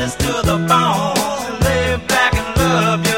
to the bone. Lay back and love you.